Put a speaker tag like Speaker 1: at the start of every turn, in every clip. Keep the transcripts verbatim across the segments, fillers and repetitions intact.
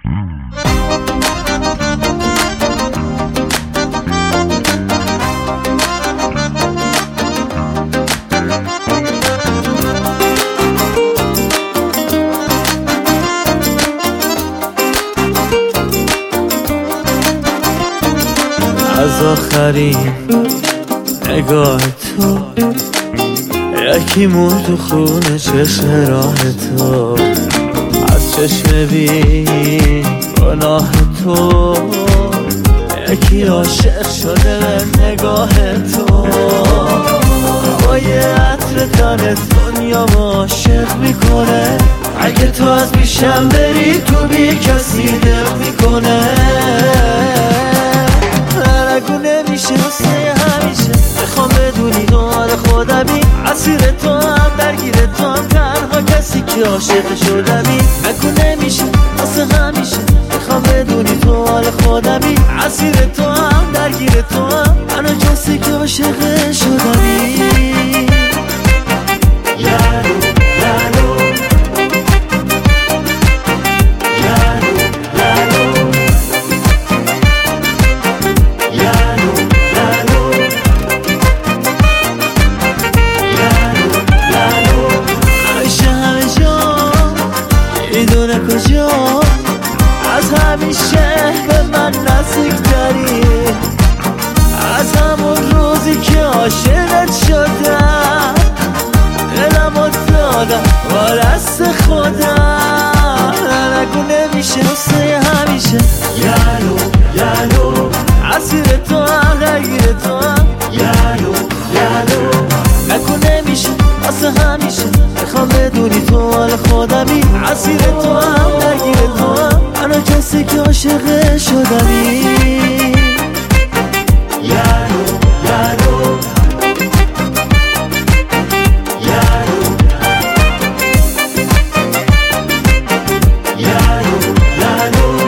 Speaker 1: از آخرین نگاه تو یکی مرد و خونه چشم راه تو، از چشم بی گناه تو یکی عاشق شده به نگاه تو. هوای عطر تنت دنیا ما عاشق میکنه، اگه تو از پیشم بری تو بی کسی دل میکنه. نگو نمیشه واسه همیشه، بخوام بدونی تو حال خودمی، اسیر تو هم درگیر تو هم تنها کسی که عاشق شدمی. نگو نمیشه واسه همیشه، بخوام بدونی تو حال خودمی، اسیر تو هم درگیر تو هم تنها کسی که عاشق شدمی. یارو یارو میدونه کجا از همیشه به من نزدیکتری، از همون روزی که عاشقت شدم دلمو دادم با دست خودم. نگو نمیشه واسه همیشه، یارو یارو اسیر تو هم درگیر تو هم، یارو یارو نگو نمیشه واسه همیشه، بخوام بدونی تو حال خودمی، اسیر تو هم درگیر تو هم تنها کسی که عاشق شدمی. یارو یارو یارو یارو یارو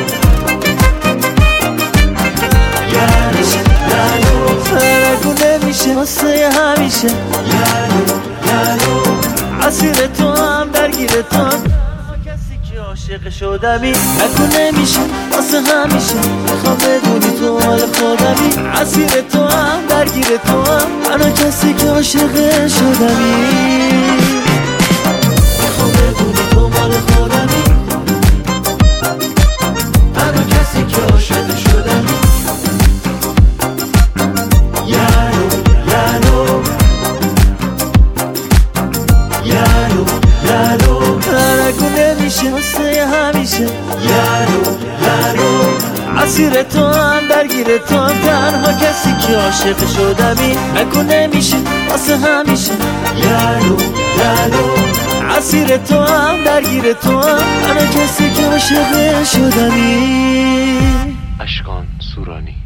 Speaker 1: یارو نگو نمیشه واسه همیشه، یارو یارو اسیر تو هم درگیر تو هم کسی که عاشق شدمی. نگو نمیشه واسه همیشه، بخوام بدونی تو حال خودمی، اسیر تو هم درگیر تو هم تنها کسی که عاشق شدمی. بخوام بدونی تو حال خودمی، تنها کسی که عاشق شدمی. یارو یارو یارو یارو نگو نمیشه واسه همیشه، یارو یارو اسیر تو هم درگیر تو هم تنها کسی که عاشق شدمی. نگو نمیشه واسه همیشه، یارو یارو اسیر تو هم درگیر تو هم تنها کسی که عاشق شدمی.
Speaker 2: اشکان سورانی.